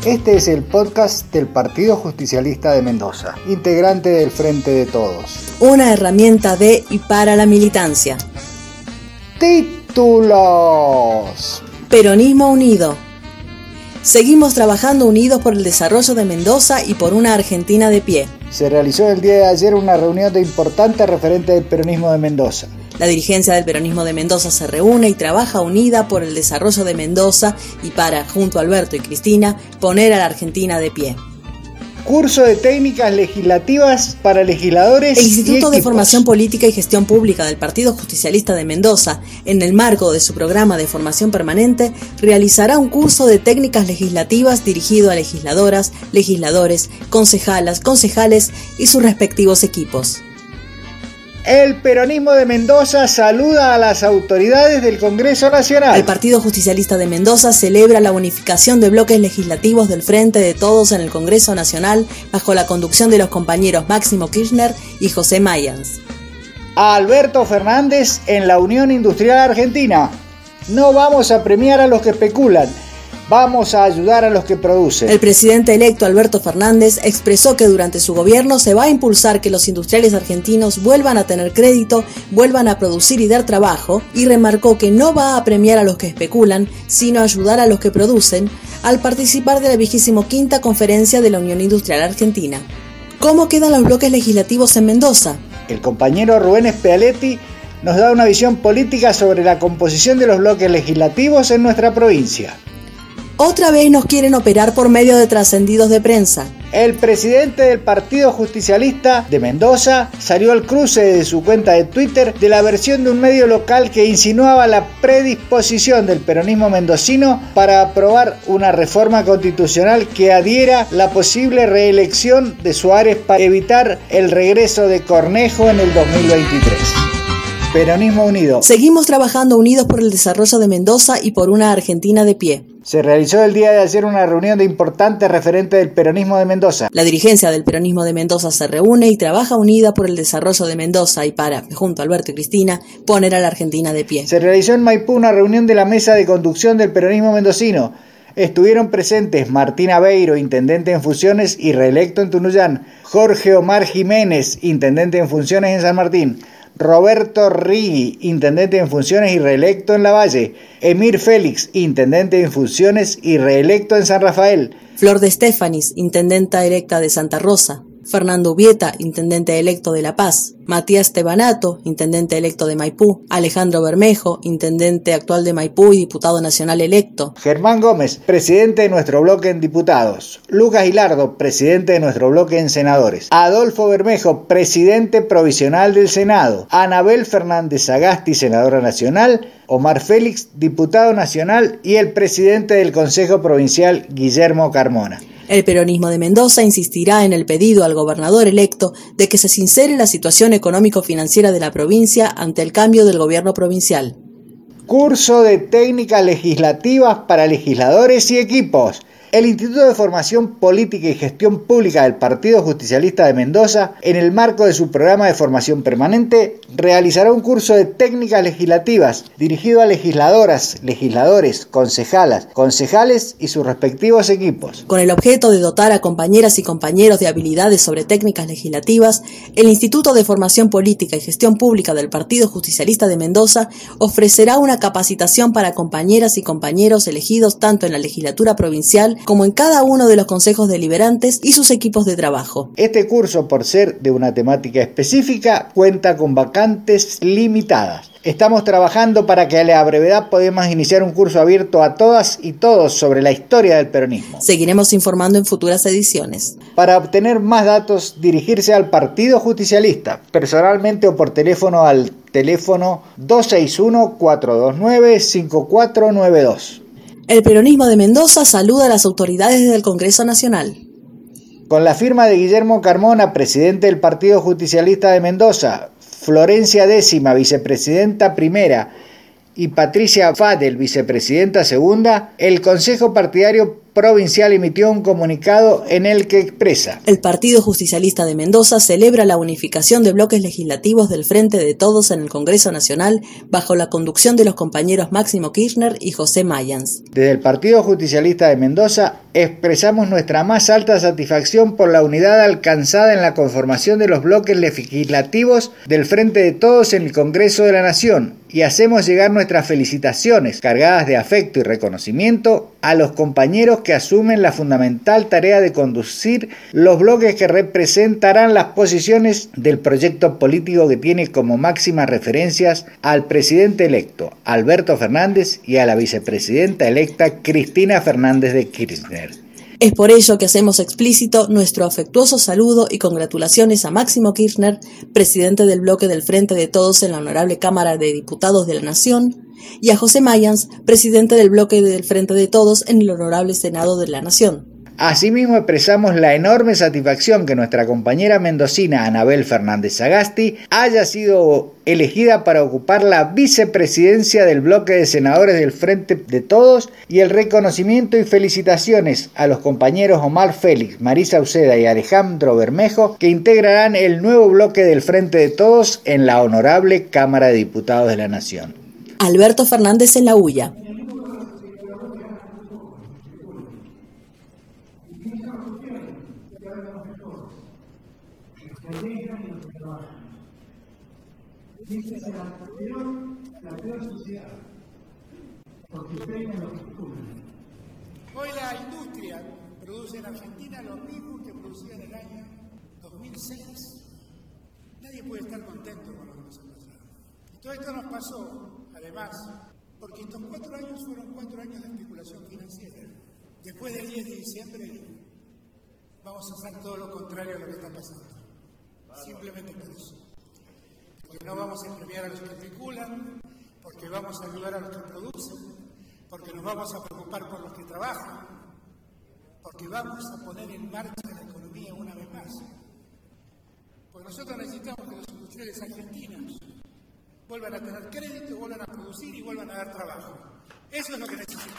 Este es el podcast del Partido Justicialista de Mendoza, integrante del Frente de Todos. Una herramienta de y para la militancia. Títulos. Peronismo unido. Seguimos trabajando unidos por el desarrollo de Mendoza y por una Argentina de pie. Se realizó el día de ayer una reunión de importantes referentes del peronismo de Mendoza. La dirigencia del peronismo de Mendoza se reúne y trabaja unida por el desarrollo de Mendoza y para, junto a Alberto y Cristina, poner a la Argentina de pie. Curso de técnicas legislativas para legisladores. El Instituto de Formación Política y Gestión Pública del Partido Justicialista de Mendoza, en el marco de su programa de formación permanente, realizará un curso de técnicas legislativas dirigido a legisladoras, legisladores, concejalas, concejales y sus respectivos equipos. El peronismo de Mendoza saluda a las autoridades del Congreso Nacional. El Partido Justicialista de Mendoza celebra la unificación de bloques legislativos del Frente de Todos en el Congreso Nacional bajo la conducción de los compañeros Máximo Kirchner y José Mayans. A Alberto Fernández en la Unión Industrial Argentina. No vamos a premiar a los que especulan. Vamos a ayudar a los que producen. El presidente electo Alberto Fernández expresó que durante su gobierno se va a impulsar que los industriales argentinos vuelvan a tener crédito, vuelvan a producir y dar trabajo, y remarcó que no va a premiar a los que especulan, sino a ayudar a los que producen, al participar de la 25ª Conferencia de la Unión Industrial Argentina. ¿Cómo quedan los bloques legislativos en Mendoza? El compañero Rubén Spealetti nos da una visión política sobre la composición de los bloques legislativos en nuestra provincia. Otra vez nos quieren operar por medio de trascendidos de prensa. El presidente del Partido Justicialista de Mendoza salió al cruce de su cuenta de Twitter de la versión de un medio local que insinuaba la predisposición del peronismo mendocino para aprobar una reforma constitucional que adhiera la posible reelección de Suárez para evitar el regreso de Cornejo en el 2023. Peronismo unido. Seguimos trabajando unidos por el desarrollo de Mendoza y por una Argentina de pie. Se realizó el día de ayer una reunión de importantes referentes del peronismo de Mendoza. La dirigencia del peronismo de Mendoza se reúne y trabaja unida por el desarrollo de Mendoza y para, junto a Alberto y Cristina, poner a la Argentina de pie. Se realizó en Maipú una reunión de la mesa de conducción del peronismo mendocino. Estuvieron presentes Martín Aveiro, intendente en funciones y reelecto en Tunuyán, Jorge Omar Jiménez, intendente en funciones en San Martín, Roberto Rigui, intendente en funciones y reelecto en Lavalle, Emir Félix, intendente en funciones y reelecto en San Rafael, Flor de Estefanis, intendenta electa de Santa Rosa, Fernando Ubieta, intendente electo de La Paz, Matías Tebanato, intendente electo de Maipú, Alejandro Bermejo, intendente actual de Maipú y diputado nacional electo, Germán Gómez, presidente de nuestro bloque en diputados, Lucas Gilardo, presidente de nuestro bloque en senadores, Adolfo Bermejo, presidente provisional del Senado, Anabel Fernández Sagasti, senadora nacional, Omar Félix, diputado nacional y el presidente del Consejo Provincial, Guillermo Carmona. El peronismo de Mendoza insistirá en el pedido al gobernador electo de que se sincere la situación económico-financiera de la provincia ante el cambio del gobierno provincial. Curso de técnicas legislativas para legisladores y equipos. El Instituto de Formación Política y Gestión Pública del Partido Justicialista de Mendoza, en el marco de su programa de formación permanente, realizará un curso de técnicas legislativas dirigido a legisladoras, legisladores, concejalas, concejales y sus respectivos equipos. Con el objeto de dotar a compañeras y compañeros de habilidades sobre técnicas legislativas, el Instituto de Formación Política y Gestión Pública del Partido Justicialista de Mendoza ofrecerá una capacitación para compañeras y compañeros elegidos tanto en la legislatura provincial como en cada uno de los consejos deliberantes y sus equipos de trabajo. Este curso, por ser de una temática específica, cuenta con vacantes limitadas. Estamos trabajando para que a la brevedad podamos iniciar un curso abierto a todas y todos sobre la historia del peronismo. Seguiremos informando en futuras ediciones. Para obtener más datos, dirigirse al Partido Justicialista, personalmente o por teléfono al teléfono 261-429-5492. El peronismo de Mendoza saluda a las autoridades del Congreso Nacional. Con la firma de Guillermo Carmona, presidente del Partido Justicialista de Mendoza, Florencia Décima, vicepresidenta primera, y Patricia Fadel, vicepresidenta segunda, el Consejo Partidario provincial emitió un comunicado en el que expresa: el Partido Justicialista de Mendoza celebra la unificación de bloques legislativos del Frente de Todos en el Congreso Nacional bajo la conducción de los compañeros Máximo Kirchner y José Mayans. Desde el Partido Justicialista de Mendoza expresamos nuestra más alta satisfacción por la unidad alcanzada en la conformación de los bloques legislativos del Frente de Todos en el Congreso de la Nación y hacemos llegar nuestras felicitaciones cargadas de afecto y reconocimiento a los compañeros que asumen la fundamental tarea de conducir los bloques que representarán las posiciones del proyecto político que tiene como máximas referencias al presidente electo Alberto Fernández y a la vicepresidenta electa Cristina Fernández de Kirchner. Es por ello que hacemos explícito nuestro afectuoso saludo y congratulaciones a Máximo Kirchner, presidente del bloque del Frente de Todos en la Honorable Cámara de Diputados de la Nación, y a José Mayans, presidente del bloque del Frente de Todos en el Honorable Senado de la Nación. Asimismo expresamos la enorme satisfacción que nuestra compañera mendocina Anabel Fernández Sagasti haya sido elegida para ocupar la vicepresidencia del bloque de senadores del Frente de Todos y el reconocimiento y felicitaciones a los compañeros Omar Félix, Marisa Uceda y Alejandro Bermejo que integrarán el nuevo bloque del Frente de Todos en la Honorable Cámara de Diputados de la Nación. Alberto Fernández en la Ulla. Hoy la industria produce en Argentina lo mismo que producía en el año 2006. Nadie puede estar contento con lo que nos ha pasado. Y todo esto nos pasó, además, porque estos 4 años fueron 4 años de especulación financiera. Después del 10 de diciembre vamos a hacer todo lo contrario a lo que está pasando. Simplemente por eso. Porque no vamos a premiar a los que especulan, porque vamos a ayudar a los que producen, porque nos vamos a preocupar por los que trabajan, porque vamos a poner en marcha la economía una vez más. Porque nosotros necesitamos que los industriales argentinos vuelvan a tener crédito, vuelvan a producir y vuelvan a dar trabajo. Eso es lo que necesitamos.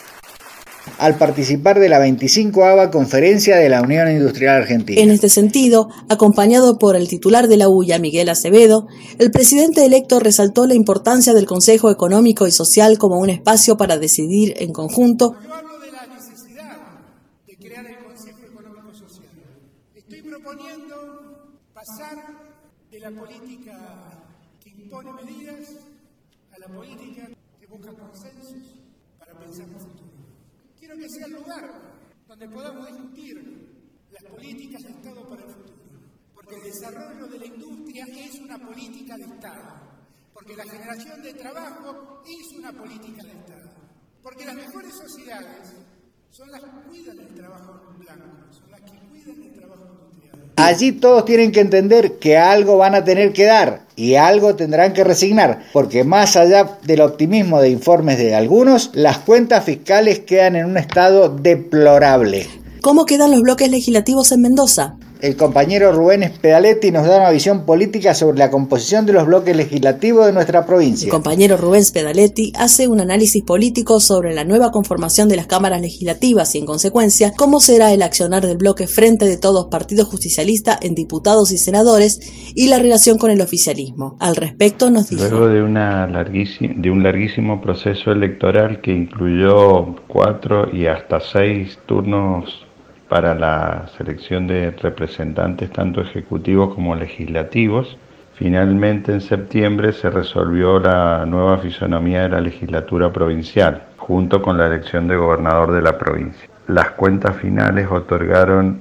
Al participar de la 25ª Conferencia de la Unión Industrial Argentina. En este sentido, acompañado por el titular de la UIA, Miguel Acevedo, el presidente electo resaltó la importancia del Consejo Económico y Social como un espacio para decidir en conjunto. Yo hablo de la necesidad de crear el Consejo Económico y Social. Estoy proponiendo pasar de la política que impone medidas a la política que busca consensos para pensar en el futuro. Quiero que sea el lugar donde podamos discutir las políticas de Estado para el futuro. Porque el desarrollo de la industria es una política de Estado. Porque la generación de trabajo es una política de Estado. Porque las mejores sociedades son las que cuidan el trabajo blanco, son las que cuidan el trabajo industrial. Allí todos tienen que entender que algo van a tener que dar y algo tendrán que resignar, porque más allá del optimismo de informes de algunos, las cuentas fiscales quedan en un estado deplorable. ¿Cómo quedan los bloques legislativos en Mendoza? El compañero Rubén Spedaletti nos da una visión política sobre la composición de los bloques legislativos de nuestra provincia. El compañero Rubén Spedaletti hace un análisis político sobre la nueva conformación de las cámaras legislativas y, en consecuencia, cómo será el accionar del bloque Frente de Todos Partido Justicialista en diputados y senadores y la relación con el oficialismo. Al respecto nos dijo: luego de un larguísimo proceso electoral que incluyó 4 y hasta 6 turnos para la selección de representantes tanto ejecutivos como legislativos, finalmente en septiembre se resolvió la nueva fisonomía de la legislatura provincial, junto con la elección de gobernador de la provincia. Las cuentas finales otorgaron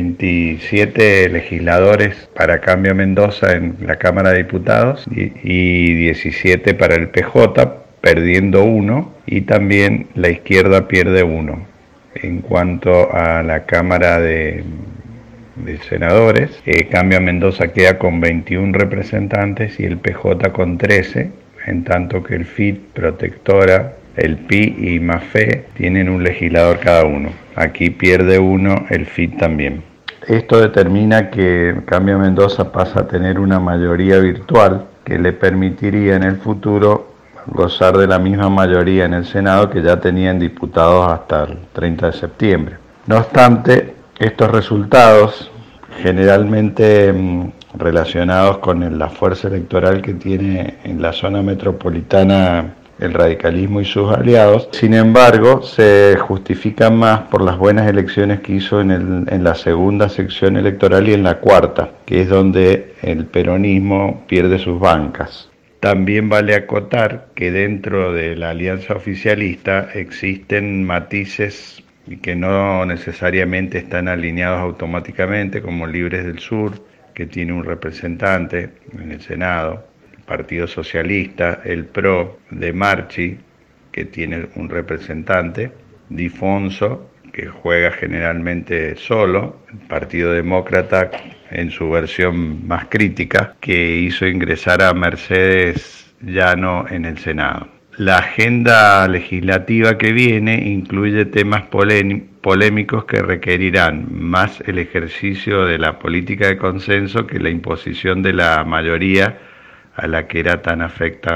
27 legisladores para Cambio Mendoza en la Cámara de Diputados y 17 para el PJ, perdiendo 1, y también la izquierda pierde 1. En cuanto a la Cámara de Senadores, Cambio Mendoza queda con 21 representantes y el PJ con 13, en tanto que el FIT, Protectora, el PI y MAFE tienen un legislador cada uno. Aquí pierde 1, el FIT también. Esto determina que Cambio Mendoza pasa a tener una mayoría virtual que le permitiría en el futuro gozar de la misma mayoría en el Senado que ya tenían diputados hasta el 30 de septiembre. No obstante, estos resultados, generalmente relacionados con la fuerza electoral que tiene en la zona metropolitana el radicalismo y sus aliados, sin embargo, se justifican más por las buenas elecciones que hizo en la segunda sección electoral y en la cuarta, que es donde el peronismo pierde sus bancas. También vale acotar que dentro de la alianza oficialista existen matices que no necesariamente están alineados automáticamente, como Libres del Sur, que tiene un representante en el Senado, el Partido Socialista, el PRO de Marchi, que tiene un representante, Difonso, que juega generalmente solo, el Partido Demócrata en su versión más crítica, que hizo ingresar a Mercedes Llano en el Senado. La agenda legislativa que viene incluye temas polémicos que requerirán más el ejercicio de la política de consenso que la imposición de la mayoría a la que era tan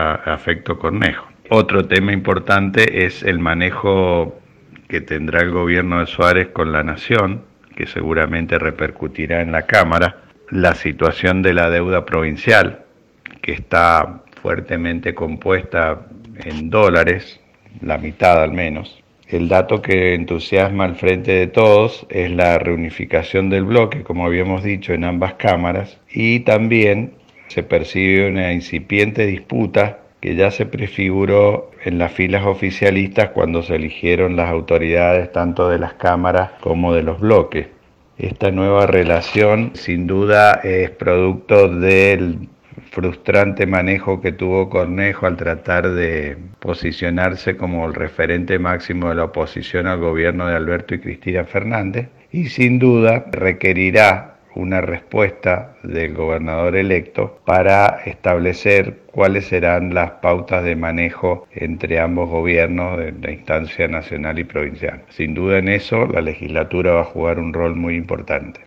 afecto Cornejo. Otro tema importante es el manejo que tendrá el gobierno de Suárez con la nación, que seguramente repercutirá en la Cámara, la situación de la deuda provincial, que está fuertemente compuesta en dólares, la mitad al menos. El dato que entusiasma al frente de todos es la reunificación del bloque, como habíamos dicho, en ambas cámaras, y también se percibe una incipiente disputa que ya se prefiguró en las filas oficialistas cuando se eligieron las autoridades tanto de las cámaras como de los bloques. Esta nueva relación sin duda es producto del frustrante manejo que tuvo Cornejo al tratar de posicionarse como el referente máximo de la oposición al gobierno de Alberto y Cristina Fernández, y sin duda requerirá una respuesta del gobernador electo para establecer cuáles serán las pautas de manejo entre ambos gobiernos de la instancia nacional y provincial. Sin duda en eso la legislatura va a jugar un rol muy importante.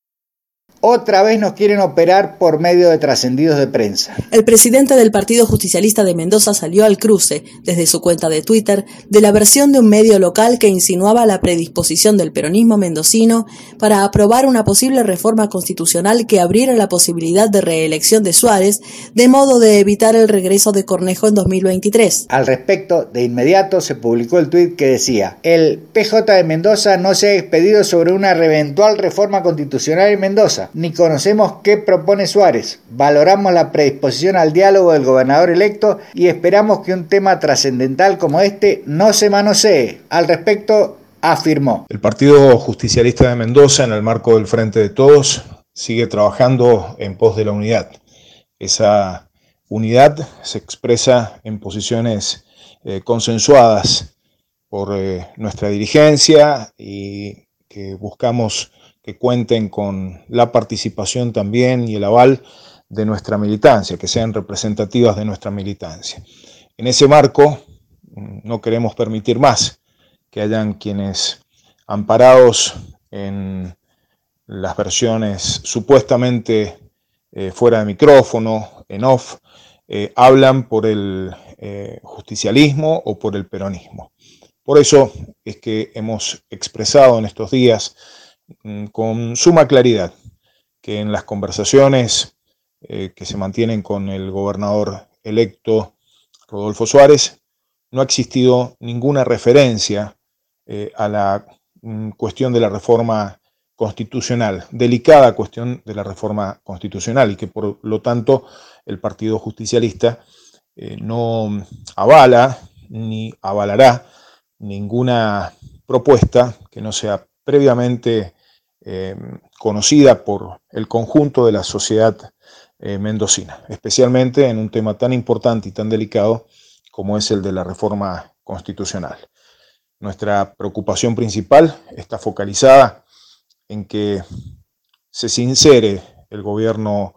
Otra vez nos quieren operar por medio de trascendidos de prensa. El presidente del Partido Justicialista de Mendoza salió al cruce, desde su cuenta de Twitter, de la versión de un medio local que insinuaba la predisposición del peronismo mendocino para aprobar una posible reforma constitucional que abriera la posibilidad de reelección de Suárez, de modo de evitar el regreso de Cornejo en 2023. Al respecto, de inmediato se publicó el tuit que decía: el PJ de Mendoza no se ha expedido sobre una eventual reforma constitucional en Mendoza, ni conocemos qué propone Suárez. Valoramos la predisposición al diálogo del gobernador electo y esperamos que un tema trascendental como este no se manosee. Al respecto, afirmó: el Partido Justicialista de Mendoza, en el marco del Frente de Todos, sigue trabajando en pos de la unidad. Esa unidad se expresa en posiciones consensuadas por nuestra dirigencia y que buscamos que cuenten con la participación también y el aval de nuestra militancia, que sean representativas de nuestra militancia. En ese marco, no queremos permitir más que hayan quienes, amparados en las versiones supuestamente fuera de micrófono, en off, hablan por el justicialismo o por el peronismo. Por eso es que hemos expresado en estos días con suma claridad que en las conversaciones que se mantienen con el gobernador electo Rodolfo Suárez no ha existido ninguna referencia a la cuestión de la reforma constitucional, delicada cuestión de la reforma constitucional, y que por lo tanto el Partido Justicialista no avala ni avalará ninguna propuesta que no sea previamente conocida por el conjunto de la sociedad mendocina, especialmente en un tema tan importante y tan delicado como es el de la reforma constitucional. Nuestra preocupación principal está focalizada en que se sincere el gobierno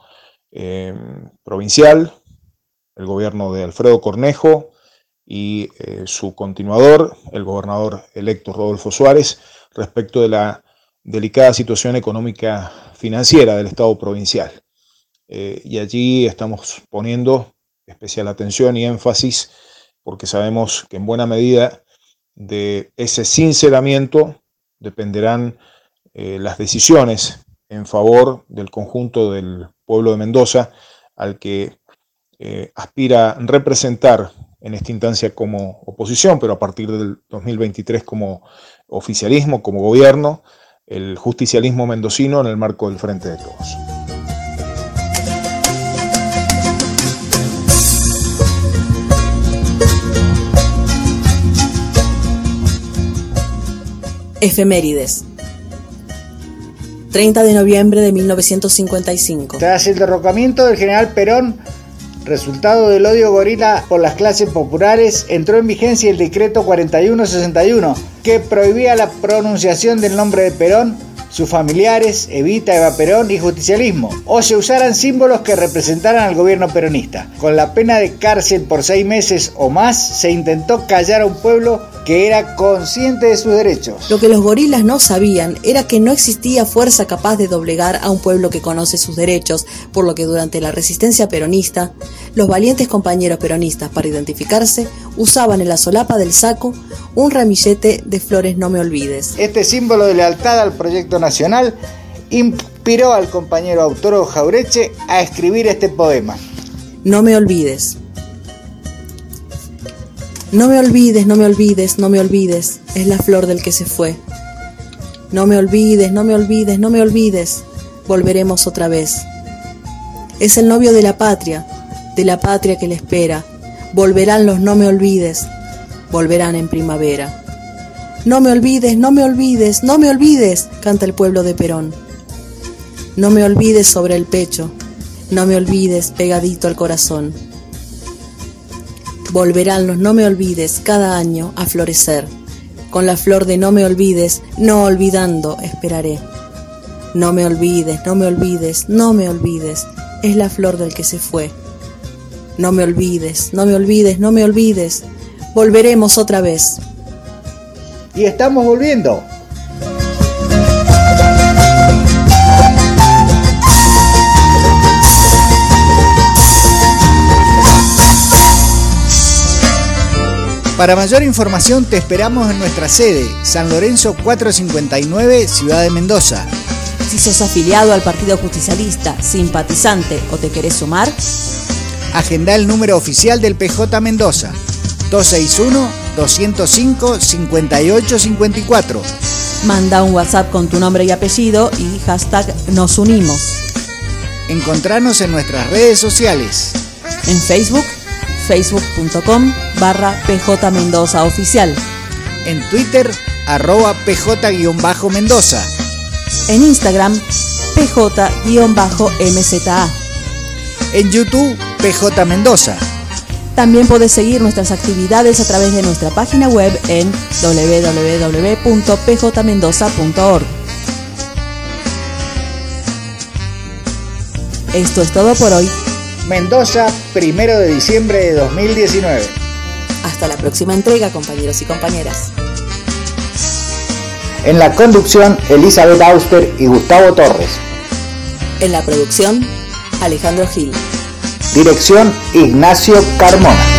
provincial, el gobierno de Alfredo Cornejo y su continuador, el gobernador electo Rodolfo Suárez, respecto de la delicada situación económica financiera del Estado provincial. Y allí estamos poniendo especial atención y énfasis porque sabemos que en buena medida de ese sinceramiento dependerán las decisiones en favor del conjunto del pueblo de Mendoza, al que aspira representar en esta instancia como oposición, pero a partir del 2023 como oficialismo, como gobierno, el justicialismo mendocino en el marco del Frente de Todos. Efemérides. 30 de noviembre de 1955. Tras el derrocamiento del general Perón, resultado del odio gorila por las clases populares, entró en vigencia el decreto 4161, que prohibía la pronunciación del nombre de Perón, sus familiares, Evita, Eva Perón y justicialismo, o se usaran símbolos que representaran al gobierno peronista. Con la pena de cárcel por 6 meses o más, se intentó callar a un pueblo que era consciente de sus derechos. Lo que los gorilas no sabían era que no existía fuerza capaz de doblegar a un pueblo que conoce sus derechos, por lo que durante la resistencia peronista, los valientes compañeros peronistas, para identificarse, usaban en la solapa del saco un ramillete de flores no me olvides. Este símbolo de lealtad al proyecto nacional inspiró al compañero Autólogo Jaureche a escribir este poema. No me olvides. No me olvides, no me olvides, no me olvides, es la flor del que se fue. No me olvides, no me olvides, no me olvides, volveremos otra vez. Es el novio de la patria que le espera. Volverán los no me olvides, volverán en primavera. No me olvides, no me olvides, no me olvides, canta el pueblo de Perón. No me olvides sobre el pecho, no me olvides pegadito al corazón. Volverán los no me olvides cada año a florecer. Con la flor de no me olvides, no olvidando esperaré. No me olvides, no me olvides, no me olvides, es la flor del que se fue. No me olvides, no me olvides, no me olvides, volveremos otra vez. Y estamos volviendo. Para mayor información te esperamos en nuestra sede, San Lorenzo 459, Ciudad de Mendoza. Si sos afiliado al Partido Justicialista, simpatizante o te querés sumar, agenda el número oficial del PJ Mendoza, 261-205-5854. Manda un WhatsApp con tu nombre y apellido y hashtag nos unimos. Encontranos en nuestras redes sociales. En Facebook, facebook.com/PJ Mendoza Oficial. En Twitter, @PJ_Mendoza. En Instagram, PJ_MZA. En YouTube, PJ Mendoza. También podés seguir nuestras actividades a través de nuestra página web en www.pjmendoza.org. Esto es todo por hoy. Mendoza, 1 de diciembre de 2019. Hasta la próxima entrega, compañeros y compañeras. En la conducción, Elizabeth Auster y Gustavo Torres. En la producción, Alejandro Gil. Dirección, Ignacio Carmona.